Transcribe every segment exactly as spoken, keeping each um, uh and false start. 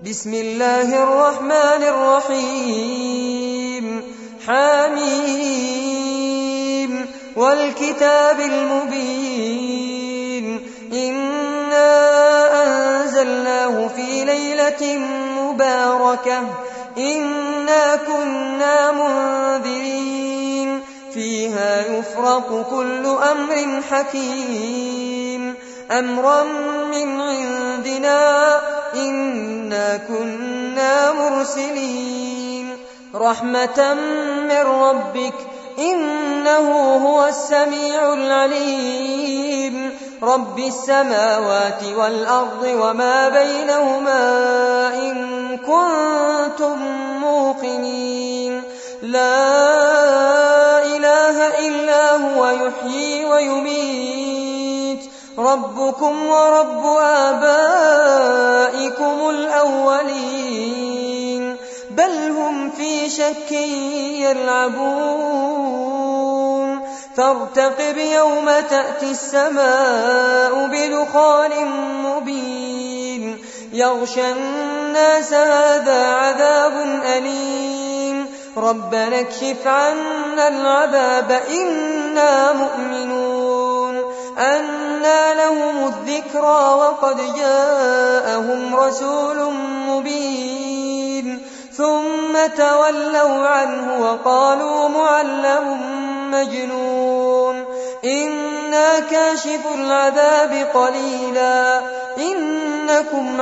بسم الله الرحمن الرحيم حميم والكتاب المبين إنا أنزلناه في ليلة مباركة إنا كنا منذرين فيها يفرق كل أمر حكيم أمرا من عندنا إنا كنا مرسلين رحمة من ربك إنه هو السميع العليم رب السماوات والأرض وما بينهما إن كنتم موقنين لا إله إلا هو يحيي ويميت ربكم ورب آبائكم الأولين بل هم في شك يلعبون فارتقب يوم تأتي السماء بدخان مبين يغشى الناس هذا عذاب أليم ربنا اكشف عنا العذاب إنا مؤمنون أنى لهم الذكرى وقد جاءهم رسول مبين ثم تولوا عنه وقالوا معلم مجنون إنا كاشف العذاب قليلا إنكم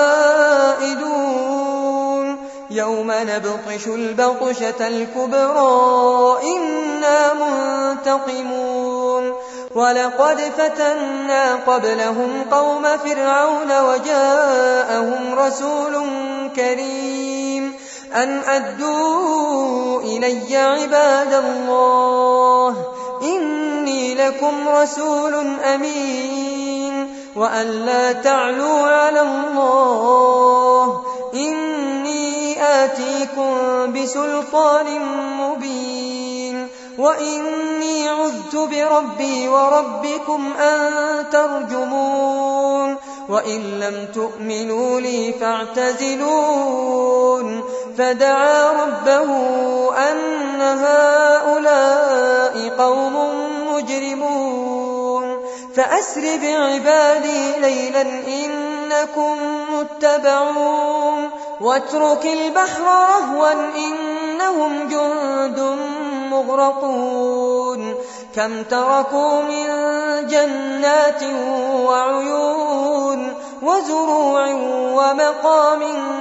عائدون يوم نبطش البطشة الكبرى إنا منتقمون ولقد فتنا قبلهم قوم فرعون وجاءهم رسول كريم أن أدوا إلي عباد الله إني لكم رسول أمين وأن لا تعلوا على الله إني آتيكم بسلطان مبين وإني عذت بربي وربكم أن ترجمون وإن لم تؤمنوا لي فاعتزلون فدعا ربه أن هؤلاء قوم مجرمون فأسر بعبادي ليلا إنكم متبعون واترك البحر رهوا إنهم جند مغرقون كم تركوا من جنات وعيون وزروع ومقام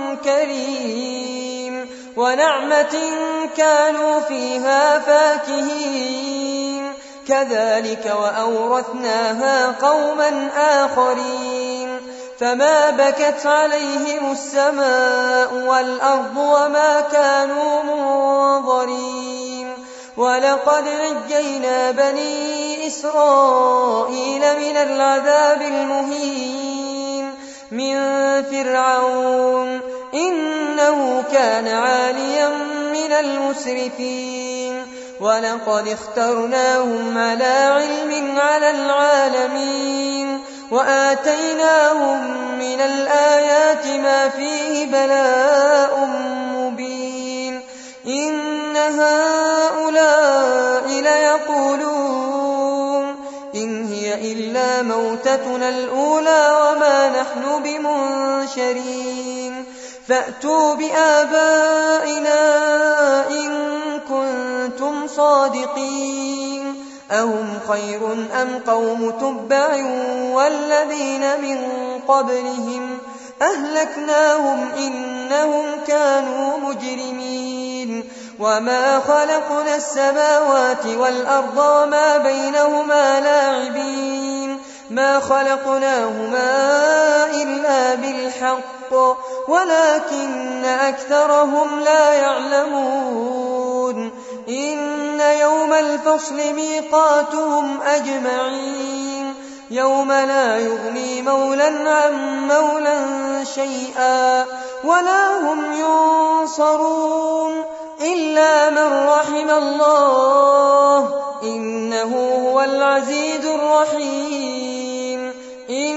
كريم ونعمة كانوا فيها فاكهين كذلك وأورثناها قوما آخرين فما بكت عليهم السماء والأرض وما كانوا منظرين ولقد نجينا بني إسرائيل من العذاب المهين من فرعون إنه كان عاليا من المسرفين ولقد اخترناهم على علم على العالمين وآتيناهم من الآيات ما فيه بلاء مبين إن هؤلاء ليقولون إن هي إلا موتتنا الأولى وما نحن بمنشرين فأتوا بآبائنا إن كنتم صادقين أهم خير أم قوم تبع والذين من قبلهم أهلكناهم إنهم كانوا مجرمين وما خلقنا السماوات والأرض وما بينهما لاعبين ما خلقناهما إلا بالحق ولكن أكثرهم لا يعلمون إن يوم الفصل ميقاتهم أجمعين يوم لا يغني مولا عن مولا شيئا ولا هم ينصرون إلا من رحم الله إنه هو العزيز الرحيم إن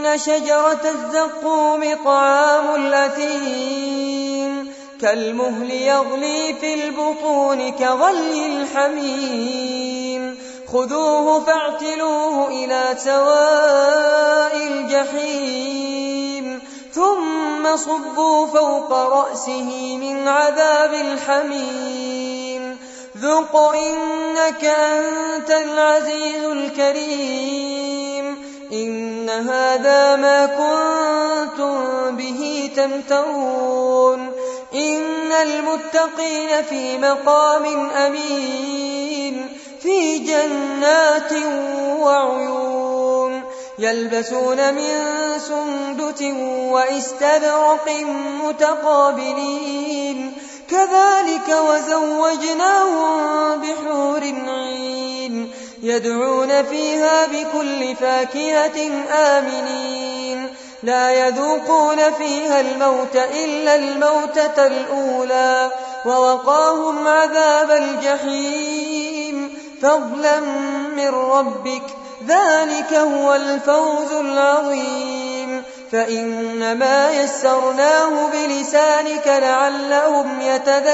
شجرة الزقوم طعام الأثيم كالمهل يغلي في البطون كغلي الحميم خذوه فاعتلوه إلى سواء الجحيم ثم صبوا فوق رأسه من عذاب الحميم ذق إنك أنت العزيز الكريم إن هذا ما كنتم به تمترون إن المتقين في مقام أمين في جنات وعيون يلبسون من سندس وإستبرق متقابلين كذلك وزوجناهم بحور عين يدعون فيها بكل فاكهة آمنين لا يذوقون فيها الموت إلا الموتة الأولى ووقاهم عذاب الجحيم فضلا من ربك ذلك هو الفوز العظيم فإنما يسرناه بلسانك لعلهم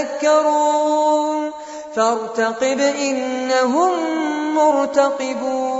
يتذكرون فارتقب إنهم مرتقبون